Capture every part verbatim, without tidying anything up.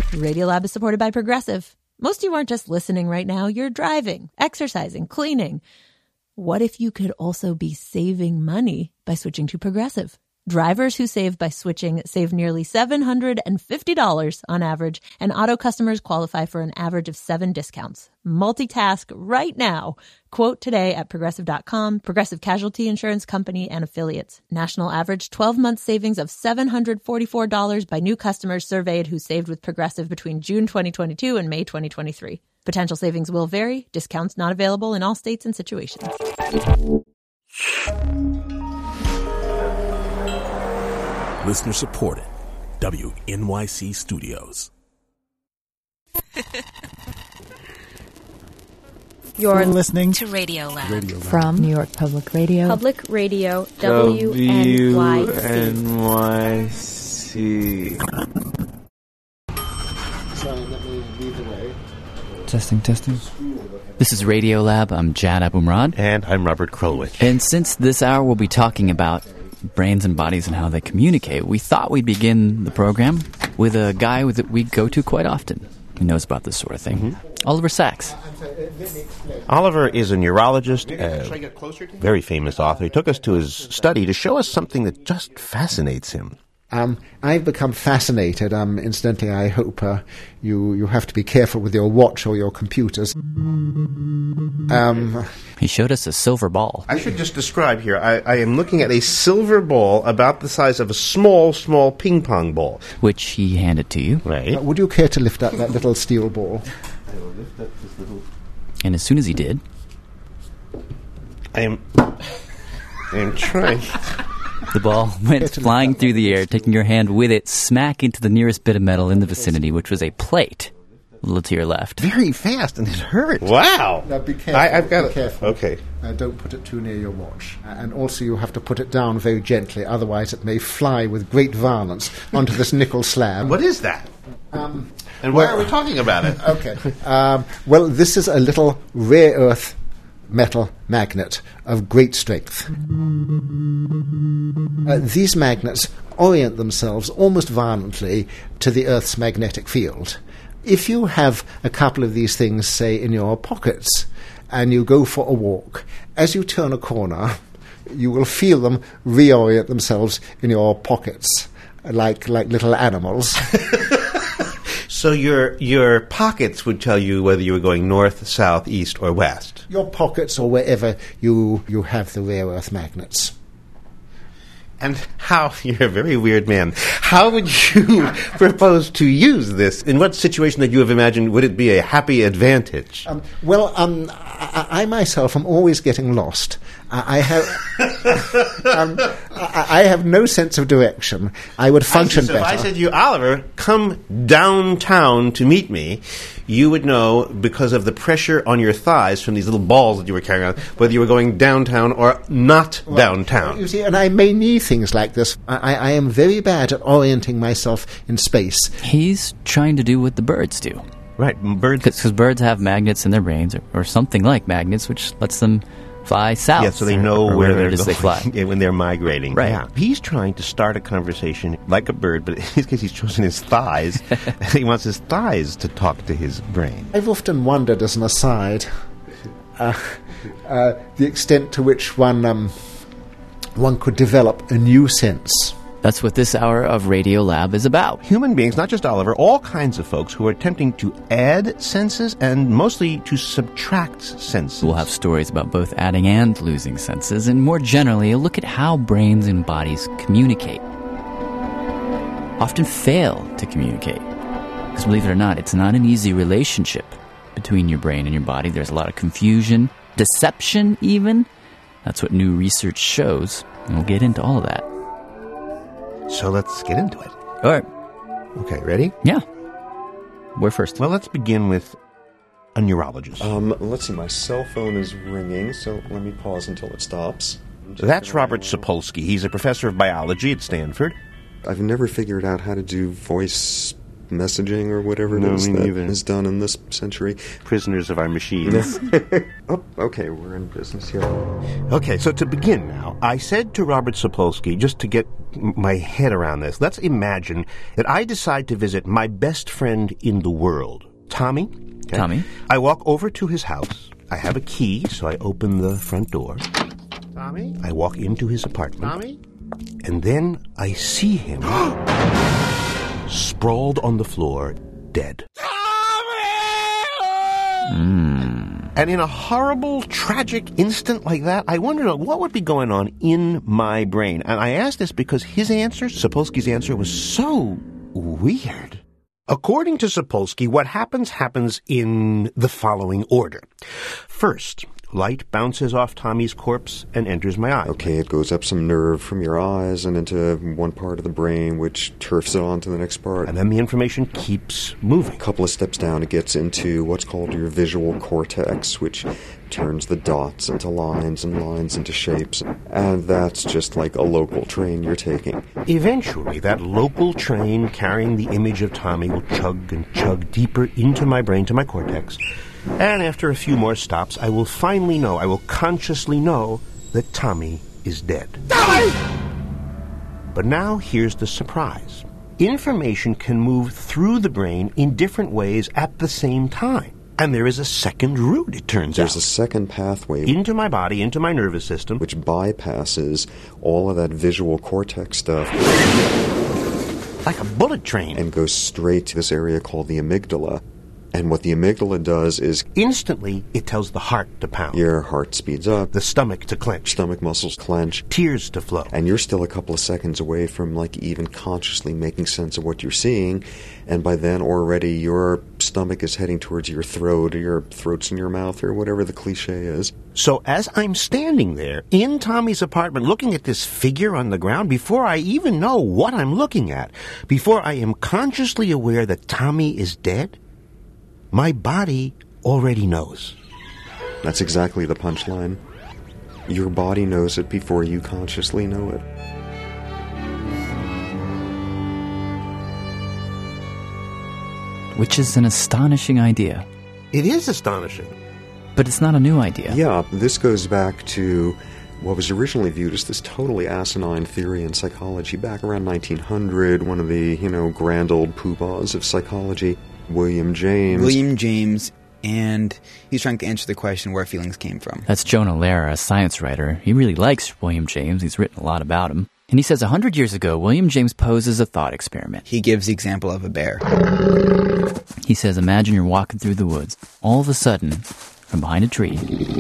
Radiolab is supported by Progressive. Most of you aren't just listening right now. You're driving, exercising, cleaning. What if you could also be saving money by switching to Progressive? Drivers who save by switching save nearly seven hundred fifty dollars on average, and auto customers qualify for an average of seven discounts. Multitask right now. Quote today at Progressive dot com. Progressive Casualty Insurance Company and Affiliates. National average twelve-month savings of seven hundred forty-four dollars by new customers surveyed who saved with Progressive between June twenty twenty-two and May twenty twenty-three. Potential savings will vary. Discounts not available in all states and situations. Listener supported. W N Y C Studios. You're listening to Radiolab. Radiolab. From New York Public Radio. Public Radio, W N Y C. W N Y C. Sorry, let me lead the way. Testing, testing. This is Radiolab. I'm Jad Abumrad. And I'm Robert Krulwich. And since this hour we'll be talking about brains and bodies and how they communicate, we thought we'd begin the program with a guy that we go to quite often who knows about this sort of thing. Mm-hmm. Oliver Sacks. Oliver is a neurologist, a very famous author. He took us to his study to show us something that just fascinates him. Um, I've become fascinated. Um, incidentally, I hope uh, you you have to be careful with your watch or your computers. Um, he showed us a silver ball. I should just describe here. I, I am looking at a silver ball about the size of a small, small ping pong ball, which he handed to you. Right. Uh, would you care to lift up that little steel ball? I will lift up this little. And as soon as he did, I am. I am trying. The ball went flying through the air, taking your hand with it smack into the nearest bit of metal in the vicinity, which was a plate a little to your left. Very fast, and it hurt. Wow. Now be careful. I, I've got be it. Careful. Okay. Uh, don't put it too near your watch. Uh, and also you have to put it down very gently, otherwise it may fly with great violence onto this nickel slab. What is that? Um, and why well, are we talking about it? Okay. Um, well, this is a little rare earth metal magnet of great strength. Uh, these magnets orient themselves almost violently to the Earth's magnetic field. If you have a couple of these things, say, in your pockets, and you go for a walk, as you turn a corner, you will feel them reorient themselves in your pockets, like like little animals. So your your pockets would tell you whether you were going north, south, east, or west? Your pockets or wherever you, you have the rare earth magnets. And how, you're a very weird man, how would you propose to use this? In what situation that you have imagined would it be a happy advantage? Um, well, um, I, I myself am always getting lost. I, I have um, I, I have no sense of direction. I would function I see, so better. if I said to you, Oliver, come downtown to meet me, you would know, because of the pressure on your thighs from these little balls that you were carrying around, whether you were going downtown or not well, downtown. You see, and I may need things like this. I, I am very bad at orienting myself in space. He's trying to do what the birds do. Right, birds. Because birds have magnets in their brains, or, or something like magnets, which lets them fly south. Yeah, so they know or where they're it is going they fly. when they're migrating. Right. Yeah. He's trying to start a conversation like a bird, but in his case he's chosen his thighs. He wants his thighs to talk to his brain. I've often wondered, as an aside, uh, uh, the extent to which one um, one could develop a new sense. That's what this hour of Radiolab is about. Human beings, not just Oliver, all kinds of folks who are attempting to add senses and mostly to subtract senses. We'll have stories about both adding and losing senses, and more generally, a look at how brains and bodies communicate. Often fail to communicate. Because believe it or not, it's not an easy relationship between your brain and your body. There's a lot of confusion, deception even. That's what new research shows, and we'll get into all of that. So let's get into it. All right. Okay, ready? Yeah. Where first? Well, let's begin with a neurologist. Um, let's see, my cell phone is ringing, so let me pause until it stops. That's Robert Sapolsky. He's a professor of biology at Stanford. I've never figured out how to do voice messaging or whatever it No, is me that neither. is done in this century. Prisoners of our machines. Oh, okay, we're in business here. Okay, so to begin now, I said to Robert Sapolsky, just to get m- my head around this, let's imagine that I decide to visit my best friend in the world, Tommy. Okay? Tommy. I walk over to his house. I have a key, so I open the front door. Tommy? I walk into his apartment. Tommy? And then I see him sprawled on the floor, dead. Mm. And in a horrible, tragic instant like that, I wondered what would be going on in my brain. And I asked this because his answer, Sapolsky's answer, was so weird. According to Sapolsky, what happens happens in the following order. First, light bounces off Tommy's corpse and enters my eye. Okay, it goes up some nerve from your eyes and into one part of the brain, which turfs it on to the next part. And then the information keeps moving. A couple of steps down, it gets into what's called your visual cortex, which turns the dots into lines and lines into shapes. And that's just like a local train you're taking. Eventually, that local train carrying the image of Tommy will chug and chug deeper into my brain, to my cortex. And after a few more stops, I will finally know, I will consciously know that Tommy is dead. Tommy! But now here's the surprise. Information can move through the brain in different ways at the same time. And there is a second route, it turns There's out. a second pathway Into my body, into my nervous system. which bypasses all of that visual cortex stuff Like a bullet train. and goes straight to this area called the amygdala. And what the amygdala does is Instantly, it tells the heart to pound. your heart speeds up, The stomach to clench. stomach muscles clench, Tears to flow. and you're still a couple of seconds away from like even consciously making sense of what you're seeing, and by then already your stomach is heading towards your throat, or your throat's in your mouth, or whatever the cliche is. So as I'm standing there in Tommy's apartment looking at this figure on the ground, before I even know what I'm looking at, before I am consciously aware that Tommy is dead, my body already knows. That's exactly the punchline. Your body knows it before you consciously know it. Which is an astonishing idea. It is astonishing. But it's not a new idea. Yeah, this goes back to what was originally viewed as this totally asinine theory in psychology back around nineteen hundred, one of the, you know, grand old poobahs of psychology, William James. William James, and he's trying to answer the question where feelings came from. That's Jonah Lehrer, a science writer. He really likes William James. He's written a lot about him. And he says one hundred years ago, William James poses a thought experiment. He gives the example of a bear. He says, imagine you're walking through the woods. All of a sudden, from behind a tree,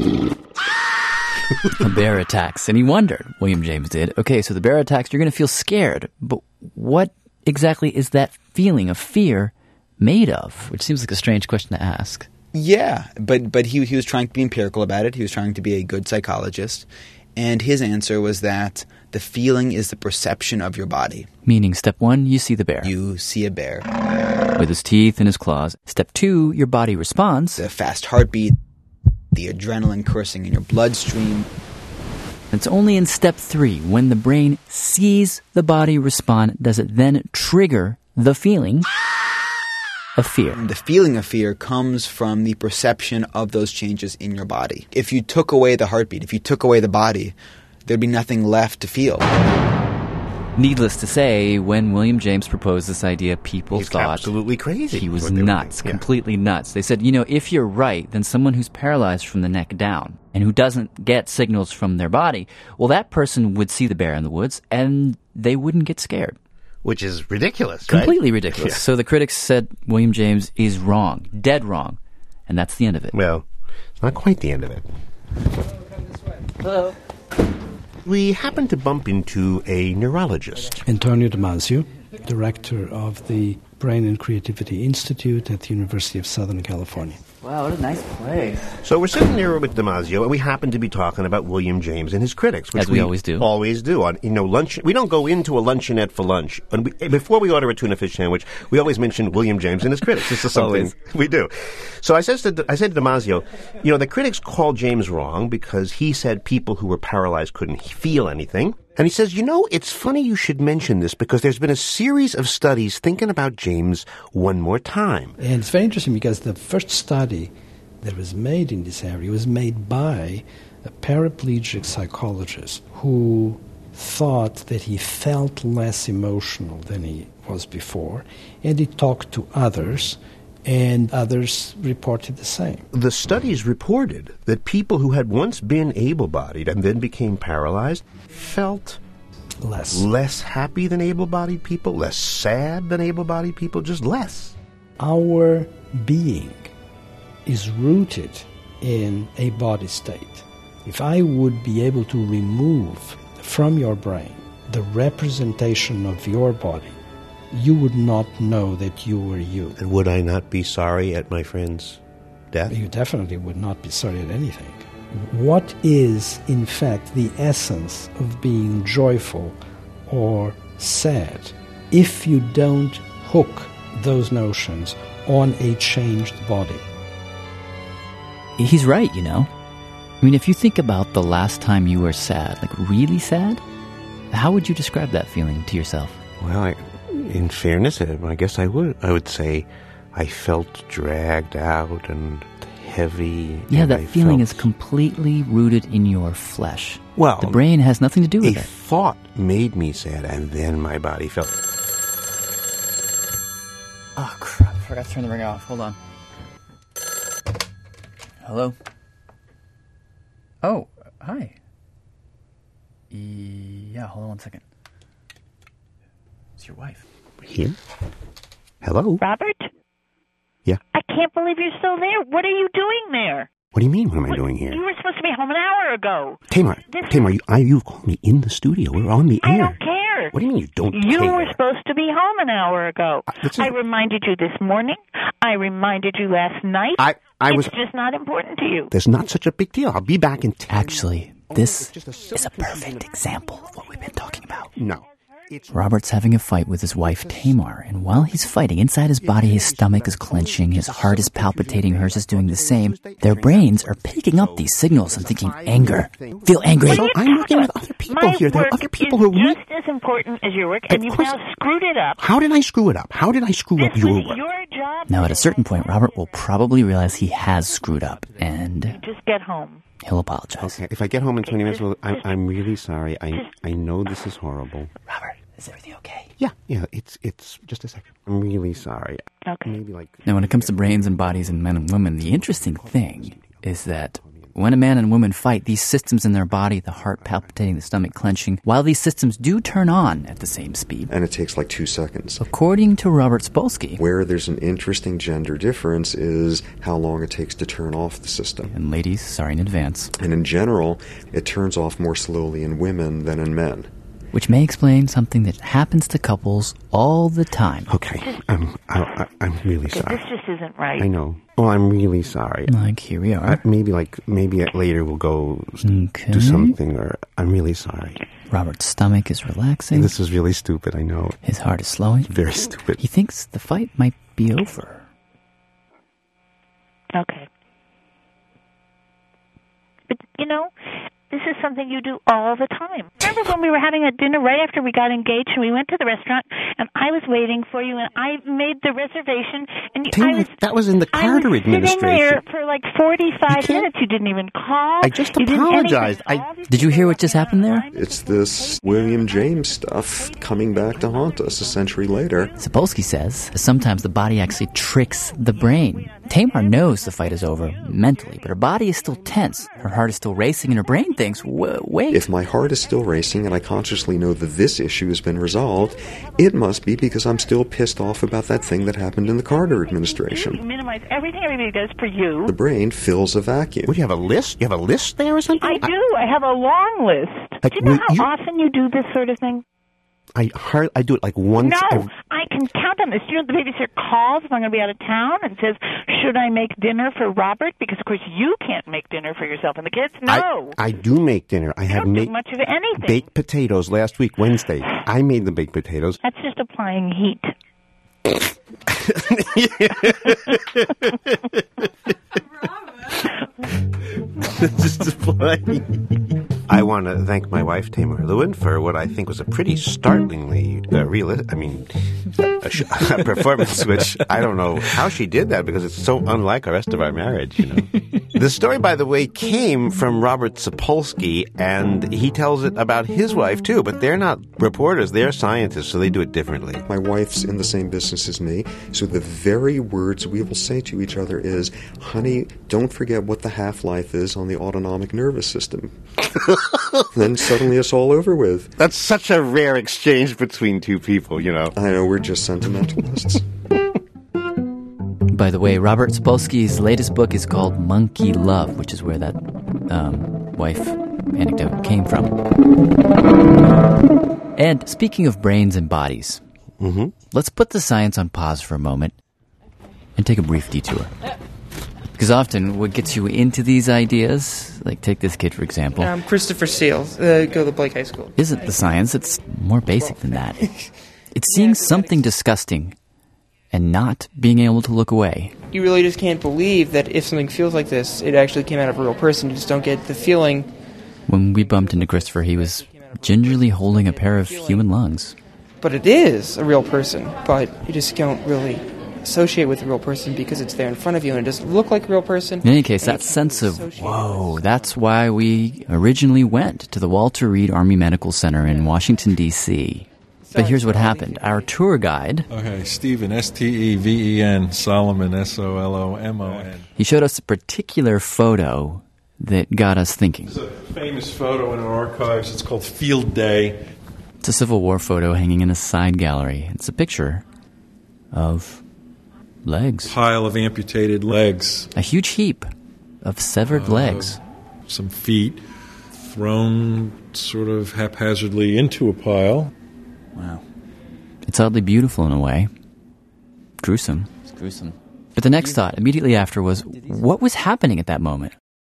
a bear attacks. And he wondered, William James did, okay, so the bear attacks, you're going to feel scared. But what exactly is that feeling of fear made of? Which seems like a strange question to ask. Yeah, but but he he was trying to be empirical about it. He was trying to be a good psychologist. And his answer was that the feeling is the perception of your body. Meaning, step one, you see the bear. You see a bear. With his teeth and his claws. Step two, your body responds. The fast heartbeat, the adrenaline coursing in your bloodstream. It's only in step three, when the brain sees the body respond, does it then trigger the feeling of fear. The feeling of fear comes from the perception of those changes in your body. If you took away the heartbeat, if you took away the body, there'd be nothing left to feel. Needless to say, when William James proposed this idea, people He's thought absolutely crazy. he was what they were nuts, doing. Yeah. completely nuts. They said, you know, if you're right, then someone who's paralyzed from the neck down and who doesn't get signals from their body, well, that person would see the bear in the woods and they wouldn't get scared. Which is ridiculous, right? Completely ridiculous. Yeah. So the critics said William James is wrong, dead wrong, and that's the end of it. Well, it's not quite the end of it. Hello. We happened to bump into a neurologist. Antonio Damasio, director of the Brain and Creativity Institute at the University of Southern California. Wow, what a nice place. So we're sitting there with Damasio, and we happen to be talking about William James and his critics, which As we always do. Always do. On you know, lunch. We don't go into a luncheonette for lunch. And we, before we order a tuna fish sandwich, we always mention William James and his critics. This is something Always. we do. So I said to I said to Damasio, you know, the critics called James wrong because he said people who were paralyzed couldn't feel anything. And he says, you know, it's funny you should mention this because there's been a series of studies thinking about James one more time. And it's very interesting because the first study that was made in this area was made by a paraplegic psychologist who thought that he felt less emotional than he was before, and he talked to others, and others reported the same. The studies reported that people who had once been able-bodied and then became paralyzed felt less less happy than able-bodied people, less sad than able-bodied people, just less. Our being is rooted in a body state. If I would be able to remove from your brain the representation of your body, you would not know that you were you. And would I not be sorry at my friend's death? You definitely would not be sorry at anything. What is, in fact, the essence of being joyful or sad if you don't hook those notions on a changed body? He's right, you know. I mean, if you think about the last time you were sad, like really sad, how would you describe that feeling to yourself? Well, I, in fairness, I guess I would. I would say I felt dragged out and heavy. Yeah, and that I feeling felt... is completely rooted in your flesh. Well, the brain has nothing to do with a it. A thought made me sad, and then my body felt... Oh, crap. I forgot to turn the ringer off. Hold on. Hello? Oh, hi. Yeah, hold on one second. It's your wife. Here? Hello? Robert? Yeah? I can't believe you're still there. What are you doing there? What do you mean, what am I what, doing here? You were supposed to be home an hour ago. Tamar, this Tamar, you, I, you've called me in the studio. We're on the air. I don't care. What do you mean you don't You care? were supposed to be home an hour ago. Uh, is... I reminded you this morning. I reminded you last night. I, I it's was... just not important to you. There's not such a big deal. I'll be back in ten. Actually, this oh, a is a perfect example of what we've been talking about. No. Robert's having a fight with his wife, Tamar, and while he's fighting, inside his body, his stomach is clenching, his heart is palpitating, hers is doing the same. Their brains are picking up these signals and thinking, anger. Feel angry. So I'm working with other people My here. There are other people who are just as important as your work, and you've now screwed it up. How did I screw it up? How did I screw this up your was work? Your job. Now, at a certain point, Robert will probably realize he has screwed up, and you just get home. He'll apologize. Okay, if I get home in twenty minutes, well, I, I'm really sorry. I I know this is horrible. Robert, is everything okay? Yeah, yeah. It's it's just a second. I'm really sorry. Okay. Maybe like. Now, when it comes to brains and bodies and men and women, the interesting thing is that when a man and woman fight, these systems in their body, the heart palpitating, the stomach clenching, while these systems do turn on at the same speed. And it takes like two seconds. According to Robert Spolsky. Where there's an interesting gender difference is how long it takes to turn off the system. And ladies, sorry in advance. And in general, it turns off more slowly in women than in men. Which may explain something that happens to couples all the time. Okay, I'm, I, I, I'm really sorry. This just isn't right. I know. Well, I'm really sorry. Like, here we are. Uh, maybe, like, maybe later we'll go okay. do something, or I'm really sorry. Robert's stomach is relaxing. This is really stupid, I know. His heart is slowing. It's very stupid. He thinks the fight might be over. Okay. But, you know, this is something you do all the time. Remember when we were having a dinner right after we got engaged and we went to the restaurant and I was waiting for you and I made the reservation and you, Taylor, I was, that was in the Carter I was administration. sitting there for like forty-five minutes. You didn't even call. I just you apologized. I, did you hear what just happened there? It's this William James stuff coming back to haunt us a century later. Sapolsky says sometimes the body actually tricks the brain. Tamar knows the fight is over mentally, but her body is still tense. Her heart is still racing, and her brain thinks, wait. If my heart is still racing and I consciously know that this issue has been resolved, it must be because I'm still pissed off about that thing that happened in the Carter administration. You minimize everything everybody does for you. The brain fills a vacuum. What, do you have a list? You have a list there or something? I do. I have a long list. Like, do you know how you... often you do this sort of thing? I hard, I do it like once. No, every... I can count on this. You know, the babysitter calls if I'm going to be out of town and says, should I make dinner for Robert? Because, of course, you can't make dinner for yourself and the kids. No. I, I do make dinner. I you have don't made do much of anything. Baked potatoes last week, Wednesday. I made the baked potatoes. That's just applying heat. Just applying I want to thank my wife, Tamar Lewin, for what I think was a pretty startlingly uh, realistic, I mean, a, sh- a performance which I don't know how she did that because it's so unlike the rest of our marriage, you know. The story, by the way, came from Robert Sapolsky, and he tells it about his wife, too, but they're not reporters, they're scientists, so they do it differently. My wife's in the same business as me, so the very words we will say to each other is, honey, don't forget what the half-life is on the autonomic nervous system. Then suddenly it's all over with. That's such a rare exchange between two people, you know. I know, we're just sentimentalists. By the way, Robert Sapolsky's latest book is called Monkey Love, which is where that um, wife anecdote came from. And speaking of brains and bodies, mm-hmm. let's put the science on pause for a moment and take a brief detour. Because often what gets you into these ideas, like take this kid for example. I'm Christopher Seal, uh, go to Blake High School. Isn't the science, it's more basic than that. It's seeing something disgusting and not being able to look away. You really just can't believe that if something feels like this, it actually came out of a real person. You just don't get the feeling. When we bumped into Christopher, he was gingerly holding a pair of human lungs. But it is a real person, but you just don't really associate with a real person because it's there in front of you and it doesn't look like a real person. In any case, that sense of, whoa, that's why we originally went to the Walter Reed Army Medical Center in Washington, D C But here's what happened. Our tour guide... Okay, Stephen, S T E V E N, Solomon, S O L O M O N. He showed us a particular photo that got us thinking. It's a famous photo in our archives. It's called Field Day. It's a Civil War photo hanging in a side gallery. It's a picture of legs. Pile of amputated legs. A huge heap of severed uh, legs. Some feet thrown sort of haphazardly into a pile. Wow. It's oddly beautiful in a way. Gruesome. It's gruesome. But the next thought immediately after was, what was happening at that moment?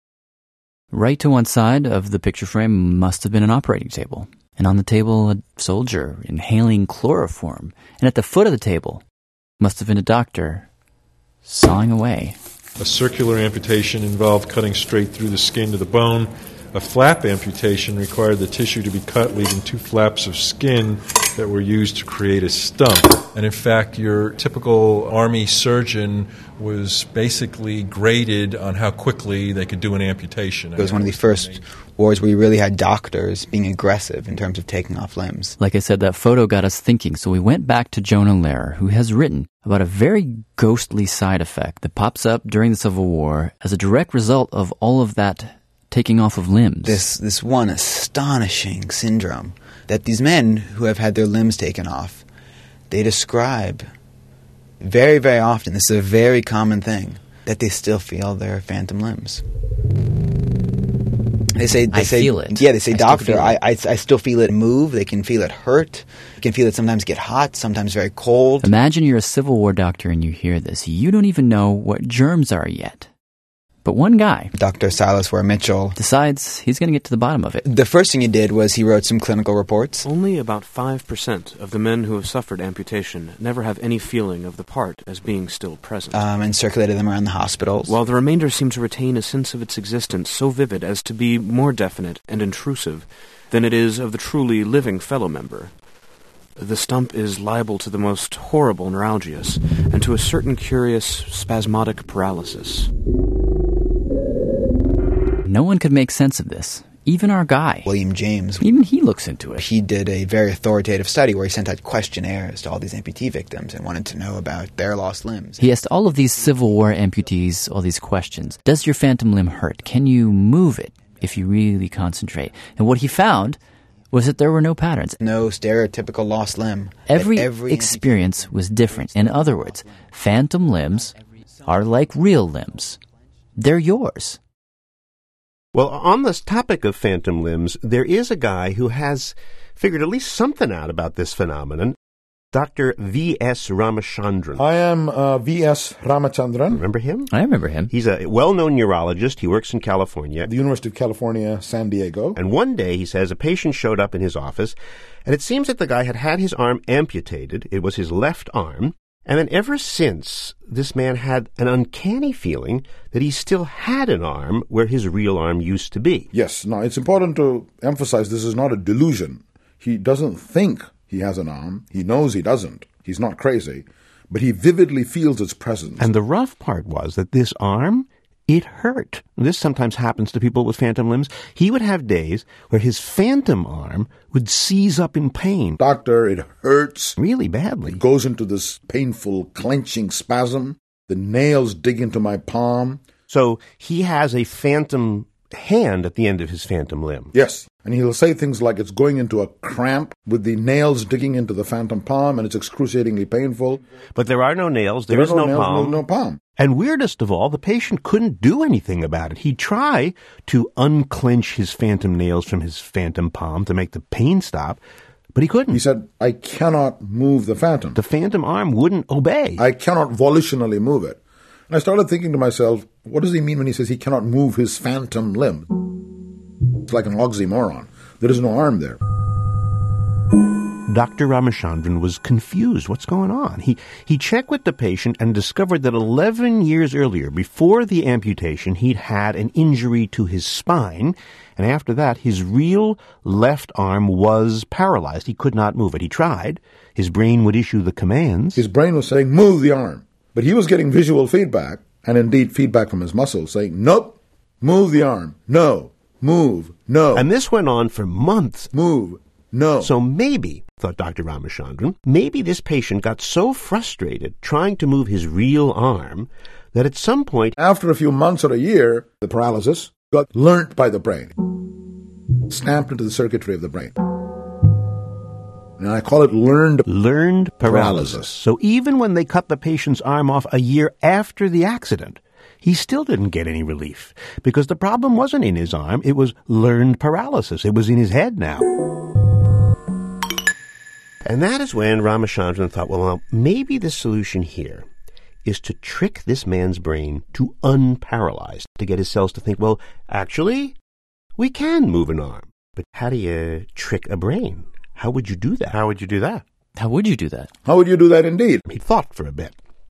Right to one side of the picture frame must have been an operating table. And on the table, a soldier inhaling chloroform. And at the foot of the table must have been a doctor sawing away. A circular amputation involved cutting straight through the skin to the bone. A flap amputation required the tissue to be cut, leaving two flaps of skin that were used to create a stump. And in fact, your typical Army surgeon was basically graded on how quickly they could do an amputation. It was one of the first wars where you really had doctors being aggressive in terms of taking off limbs. Like I said, that photo got us thinking, so we went back to Jonah Lehrer, who has written about a very ghostly side effect that pops up during the Civil War as a direct result of all of that taking off of limbs. This this one astonishing syndrome that these men who have had their limbs taken off, they describe very, very often, this is a very common thing, that they still feel their phantom limbs. They say, they I say, feel it. Yeah, they say, I doctor, still I, I, I still feel it move. They can feel it hurt. You can feel it sometimes get hot, sometimes very cold. Imagine you're a Civil War doctor and you hear this. You don't even know what germs are yet. But one guy, Doctor Silas Ware Mitchell, decides he's going to get to the bottom of it. The first thing he did was he wrote some clinical reports. Only about five percent of the men who have suffered amputation never have any feeling of the part as being still present. Um, and circulated them around the hospitals. While the remainder seem to retain a sense of its existence so vivid as to be more definite and intrusive than it is of the truly living fellow member. The stump is liable to the most horrible neuralgias and to a certain curious spasmodic paralysis. No one could make sense of this. Even our guy. William James. Even he looks into it. He did a very authoritative study where he sent out questionnaires to all these amputee victims and wanted to know about their lost limbs. He asked all of these Civil War amputees all these questions. Does your phantom limb hurt? Can you move it if you really concentrate? And what he found was that there were no patterns. No stereotypical lost limb. Every, every experience was different. In other words, phantom limbs are like real limbs. They're yours. Well, on this topic of phantom limbs, there is a guy who has figured at least something out about this phenomenon, Doctor V S Ramachandran. I am uh, V S Ramachandran. Remember him? I remember him. He's a well-known neurologist. He works in California. The University of California, San Diego. And one day, he says, a patient showed up in his office, and it seems that the guy had had his arm amputated. It was his left arm. And then ever since, this man had an uncanny feeling that he still had an arm where his real arm used to be. Yes. Now, it's important to emphasize this is not a delusion. He doesn't think he has an arm. He knows he doesn't. He's not crazy. But he vividly feels its presence. And the rough part was that this arm, it hurt. This sometimes happens to people with phantom limbs. He would have days where his phantom arm would seize up in pain. Doctor, it hurts. Really badly. It goes into this painful clenching spasm. The nails dig into my palm. So he has a phantom hand at the end of his phantom limb. Yes. And he'll say things like it's going into a cramp with the nails digging into the phantom palm and it's excruciatingly painful. But there are no nails. There, there is no, no nails, palm. No, no palm. And weirdest of all, the patient couldn't do anything about it. He'd try to unclench his phantom nails from his phantom palm to make the pain stop, but he couldn't. He said, I cannot move the phantom. The phantom arm wouldn't obey. I cannot volitionally move it. And I started thinking to myself, what does he mean when he says he cannot move his phantom limb? It's like an oxymoron. There is no arm there. Doctor Ramachandran was confused. What's going on? He he checked with the patient and discovered that eleven years earlier, before the amputation, he'd had an injury to his spine, and after that, his real left arm was paralyzed. He could not move it. He tried. His brain would issue the commands. His brain was saying, move the arm. But he was getting visual feedback, and indeed feedback from his muscles, saying, nope, move the arm. No, move, no. And this went on for months. Move, no. So maybe, thought Doctor Ramachandran, maybe this patient got so frustrated trying to move his real arm that at some point, after a few months or a year, the paralysis got learnt by the brain, stamped into the circuitry of the brain. And I call it learned learned paralysis. paralysis. So even when they cut the patient's arm off a year after the accident, he still didn't get any relief because the problem wasn't in his arm. It was learned paralysis. It was in his head now. And that is when Ramachandran thought, well, well, maybe the solution here is to trick this man's brain to unparalyze, to get his cells to think, well, actually, we can move an arm. But how do you trick a brain? How would you do that? How would you do that? How would you do that? How would you do that indeed? He thought for a bit.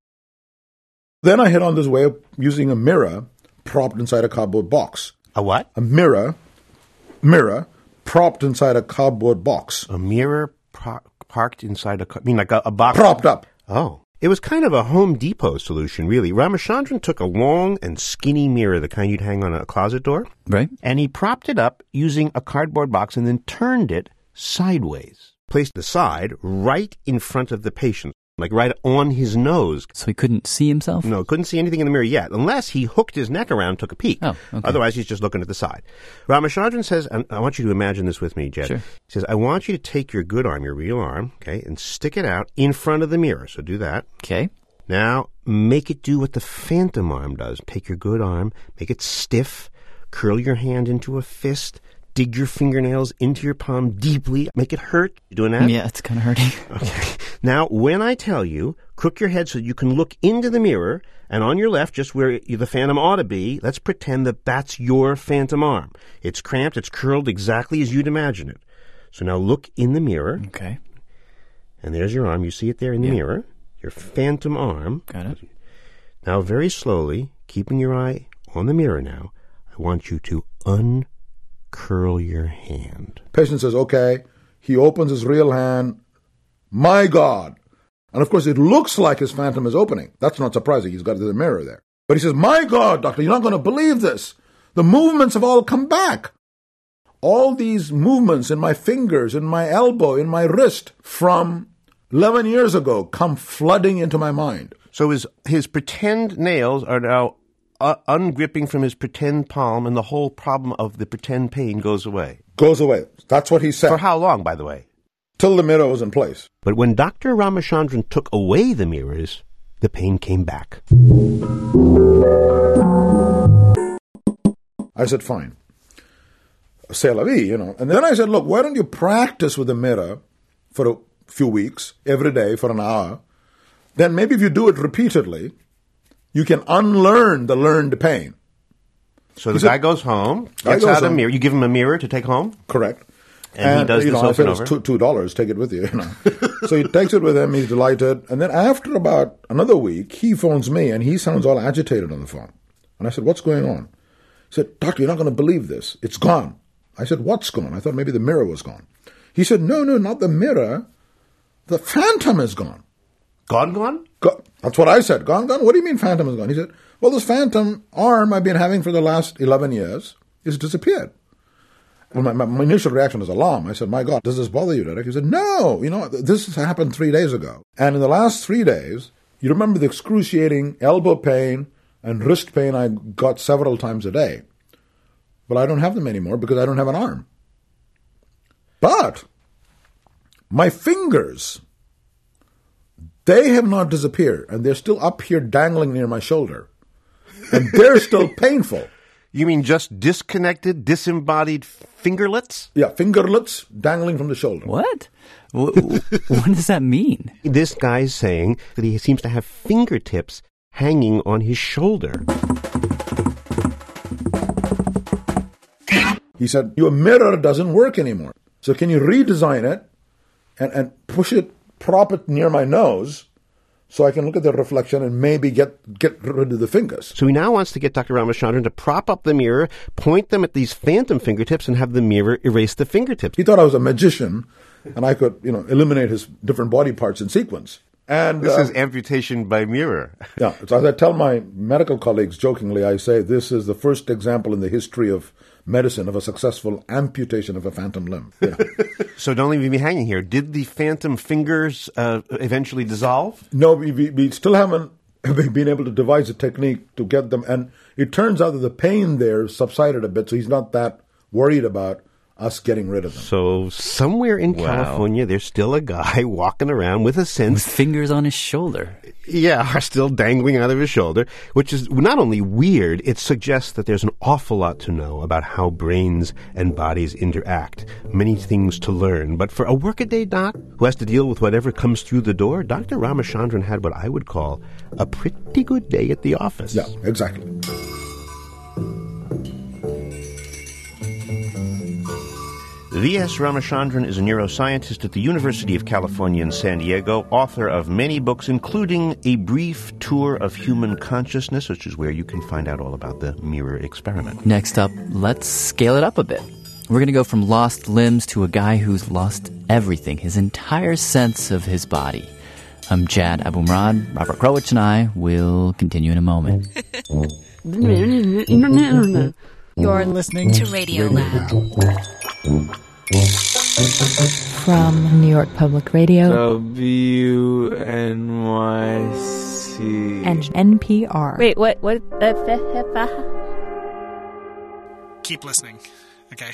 Then I hit on this way of using a mirror propped inside a cardboard box. A what? A mirror, mirror propped inside a cardboard box. A mirror pro- parked inside a, I mean like a, a box? Propped up. Oh. It was kind of a Home Depot solution, really. Ramachandran took a long and skinny mirror, the kind you'd hang on a closet door. Right. And he propped it up using a cardboard box and then turned it sideways. Placed the side right in front of the patient, like right on his nose. So he couldn't see himself? No, couldn't see anything in the mirror yet, unless he hooked his neck around and took a peek. Oh, okay. Otherwise, he's just looking at the side. Ramachandran says, and I want you to imagine this with me, Jed. Sure. He says, I want you to take your good arm, your real arm, okay, and stick it out in front of the mirror. So do that. Okay. Now, make it do what the phantom arm does. Take your good arm, make it stiff, curl your hand into a fist, dig your fingernails into your palm deeply, make it hurt. You doing that? Yeah, it's kind of hurting. Okay. Now, when I tell you, crook your head so you can look into the mirror, and on your left, just where the phantom ought to be, let's pretend that that's your phantom arm. It's cramped, it's curled exactly as you'd imagine it. So now look in the mirror. Okay. And there's your arm. You see it there in the yeah. mirror. Your phantom arm. Got it. Now, very slowly, keeping your eye on the mirror now, I want you to uncurl your hand. Patient says, okay. He opens his real hand. My God. And of course, it looks like his phantom is opening. That's not surprising. He's got the mirror there. But he says, my God, doctor, you're not going to believe this. The movements have all come back. All these movements in my fingers, in my elbow, in my wrist from eleven years ago come flooding into my mind. So his his pretend nails are now uh, ungripping from his pretend palm, and the whole problem of the pretend pain goes away. Goes away. That's what he said. For how long, by the way? Till the mirror was in place. But when Doctor Ramachandran took away the mirrors, the pain came back. I said, fine. C'est la vie, you know. And then I said, look, why don't you practice with the mirror for a few weeks, every day for an hour? Then maybe if you do it repeatedly, you can unlearn the learned pain. So the guy goes home, gets out a mirror. You give him a mirror to take home? Correct. And, he does you this know, over I said, and it's over? two, two dollars, take it with you. you know. So he takes it with him, he's delighted. And then after about another week, he phones me, and he sounds all agitated on the phone. And I said, what's going on? He said, doctor, you're not going to believe this. It's gone. I said, what's gone? I thought maybe the mirror was gone. He said, no, no, not the mirror. The phantom is gone. Gone, gone? Go- That's what I said. Gone, gone? What do you mean phantom is gone? He said, well, this phantom arm I've been having for the last eleven years has disappeared. Well, my, my, my initial reaction was alarm. I said, my God, does this bother you, Derek? He said, no, you know, this has happened three days ago. And in the last three days, you remember the excruciating elbow pain and wrist pain I got several times a day. Well, I don't have them anymore because I don't have an arm. But my fingers, they have not disappeared, and they're still up here dangling near my shoulder. And they're still painful. You mean just disconnected, disembodied fingerlets? Yeah, fingerlets dangling from the shoulder. What? What, what does that mean? This guy's saying that he seems to have fingertips hanging on his shoulder. He said, your mirror doesn't work anymore. So can you redesign it and, and push it, prop it near my nose so I can look at the reflection and maybe get, get rid of the fingers. So he now wants to get Doctor Ramachandran to prop up the mirror, point them at these phantom fingertips, and have the mirror erase the fingertips. He thought I was a magician, and I could, you know, eliminate his different body parts in sequence. And this uh, is amputation by mirror. Yeah. So as I tell my medical colleagues jokingly, I say this is the first example in the history of medicine of a successful amputation of a phantom limb. Yeah. So don't leave me hanging here. Did the phantom fingers uh, eventually dissolve? No, we, we, we still haven't been able to devise a technique to get them. And it turns out that the pain there subsided a bit, so he's not that worried about us getting rid of them. So somewhere in Wow. California, there's still a guy walking around with a sense... With fingers on his shoulder. Yeah, are still dangling out of his shoulder, which is not only weird, it suggests that there's an awful lot to know about how brains and bodies interact. Many things to learn. But for a workaday doc who has to deal with whatever comes through the door, Doctor Ramachandran had what I would call a pretty good day at the office. Yeah, exactly. V S Ramachandran is a neuroscientist at the University of California in San Diego, author of many books, including A Brief Tour of Human Consciousness, which is where you can find out all about the mirror experiment. Next up, let's scale it up a bit. We're going to go from lost limbs to a guy who's lost everything, his entire sense of his body. I'm Jad Abumrad. Robert Krowich and I will continue in a moment. You're listening to Radio Lab. From New York Public Radio W N Y C and N P R. Wait, what? What? Uh, Keep listening. Okay.